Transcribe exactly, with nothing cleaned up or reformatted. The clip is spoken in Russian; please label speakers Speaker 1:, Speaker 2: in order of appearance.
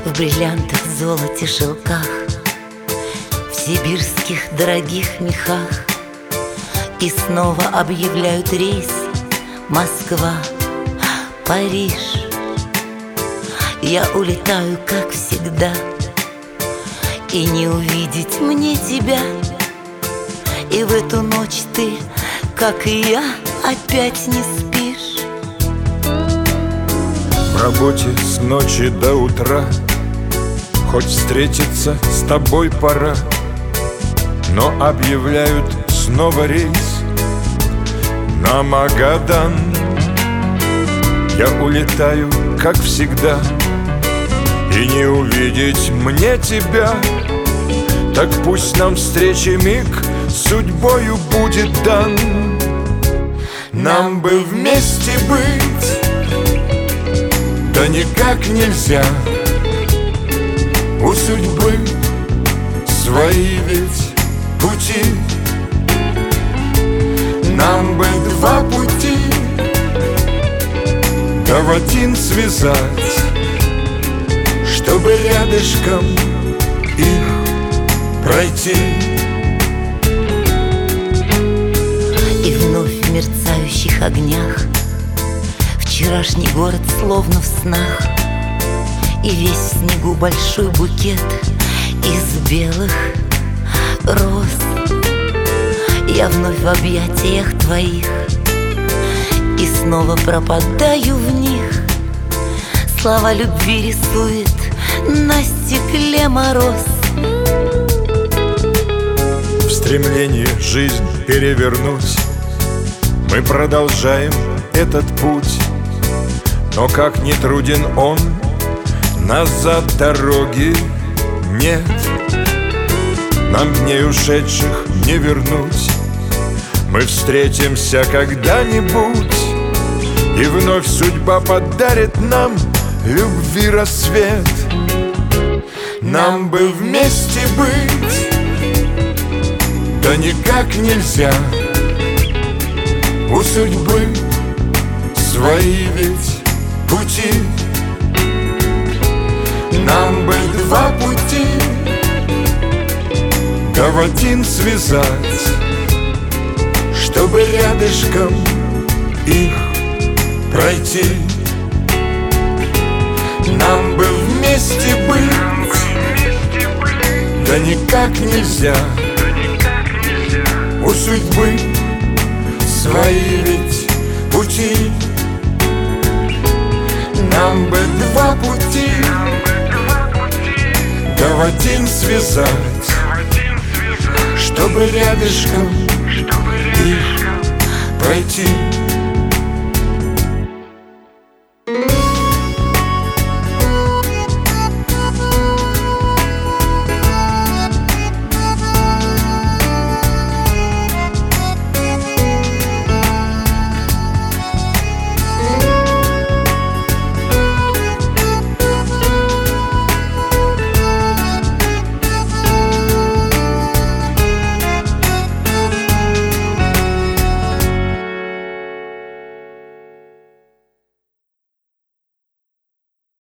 Speaker 1: В бриллиантах, золоте, шелках, в сибирских дорогих мехах. И снова объявляют рейс Москва, Париж. Я улетаю, как всегда, и не увидеть мне тебя. И в эту ночь ты, как и я, опять не спишь.
Speaker 2: В работе с ночи до утра, хоть встретиться с тобой пора, но объявляют снова рейс на Магадан. Я улетаю, как всегда, и не увидеть мне тебя. Так пусть нам встречи миг судьбою будет дан. Нам бы вместе быть, да никак нельзя. У судьбы свои ведь пути. Нам бы два пути, да в один связать, чтобы рядышком их пройти.
Speaker 1: И вновь в мерцающих огнях вчерашний город словно в снах. И весь в снегу большой букет из белых роз. Я вновь в объятиях твоих и снова пропадаю в них. Слова любви рисует на стекле мороз.
Speaker 2: В стремлении жизнь перевернуть мы продолжаем этот путь. Но как ни труден он, назад дороги нет. Нам дней ушедших не вернуть. Мы встретимся когда-нибудь, и вновь судьба подарит нам любви рассвет. Нам бы вместе быть, да никак нельзя. У судьбы свои ведь пути. Нам бы два пути, да в один связать, чтобы рядышком их пройти. Нам бы вместе быть, да никак нельзя. У судьбы свои ведь пути. Нам бы два пути, да в один связать, чтобы рядышком их пройти.